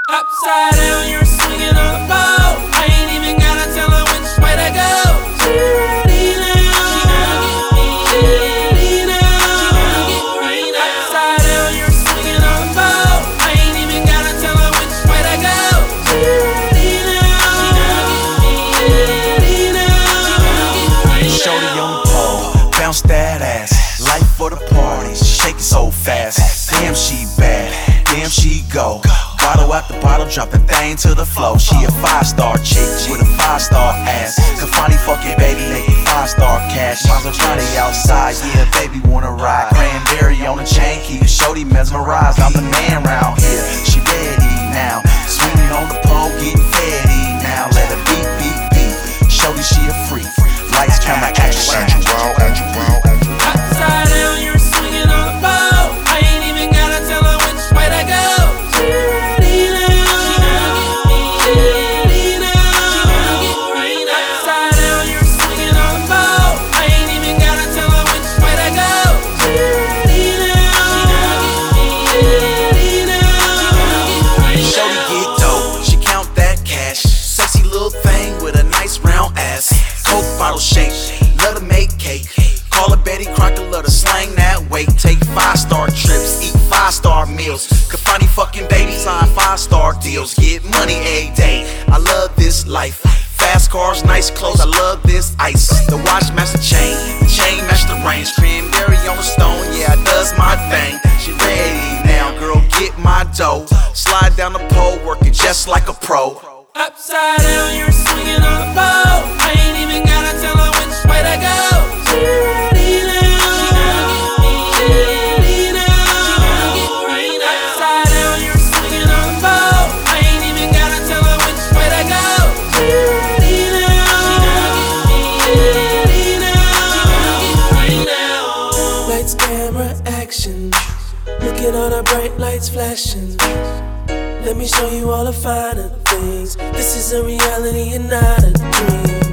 Upside down, you're swinging on the pole. I ain't even gotta tell her which way to go. She ready now. She gonna get me now. She gonna get right now. Upside down, you're swinging on the pole. I ain't even gotta tell her which way to go. She ready now. She gonna get me now. She gonna get right now. Shorty on the pole, bounce that ass. Life for the party, she shake it so fast. Damn, she bad, damn, she go. Bottle after bottle, drop the thing to the floor. She a 5-star chick with a 5-star ass. Kafani fucking baby, making 5-star cash. Maserati outside, yeah, baby wanna ride. Cranberry on the chain, keep shorty mesmerized. I'm the man round here, she ready now. Swinging on the pole, getting fatty now. Let her beat, beat, beat. Shorty, she a freak. Lights, camera, action. Upside down, you're swinging on the pole. I ain't even gotta tell her which way to go. She ready now. She gonna get me now. She gonna get right now. Upside down, you're swinging on the pole. I ain't even gotta tell her which way to go. She ready now. She gonna get me now. She gonna get right now. Shorty get dope, she count that cash. Sexy little thing with a nice round ass. Coke bottle shape, love to make cake. Call her Betty Crocker, love to slang that weight. Take 5-star trips, eat 5-star meals. Kafani fucking baby, sign 5-star deals. Get money every day, I love this life. Fast cars, nice clothes, I love this ice. The watch match the chain match the range. Cranberry on the stone, yeah, it does my thing. She ready now, girl, get my dough. Slide down the pole, working just like a pro. Upside down, you're swinging on the pole. I ain't even gotta tell her which way to go. She ready now. She gonna get me now. She gonna get right now. Upside down, you're swinging on the pole. I ain't even gotta tell her which way to go. She ready now. She gonna get me now. She gonna get right now. Lights, camera, action. Look at all the bright lights flashing. Let me show you all the finer things. This is a reality and not a dream.